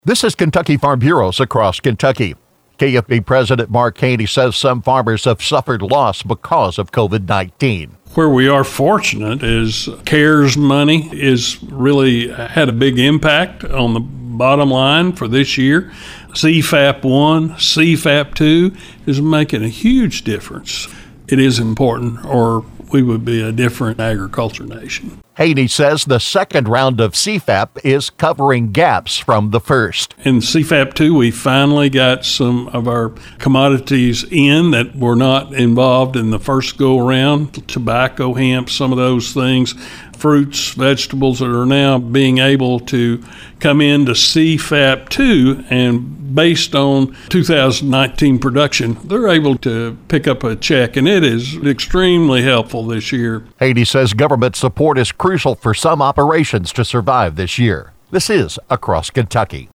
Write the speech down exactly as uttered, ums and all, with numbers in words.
This is Kentucky Farm Bureaus across Kentucky. K F B President Mark Haney says some farmers have suffered loss because of covid nineteen. Where we are fortunate is CARES money is really had a big impact on the bottom line for this year. C FAP one, C FAP two is making a huge difference. It is important, or we would be a different agriculture nation. Haney says the second round of C FAP is covering gaps from the first. In C FAP two, we finally got some of our commodities in that were not involved in the first go-around, tobacco, hemp, some of those things, fruits, vegetables that are now being able to come into C FAP two, and based on two thousand nineteen production, they're able to pick up a check, and it is extremely helpful this year. Haney says government support is crucial for some operations to survive this year. This is Across Kentucky.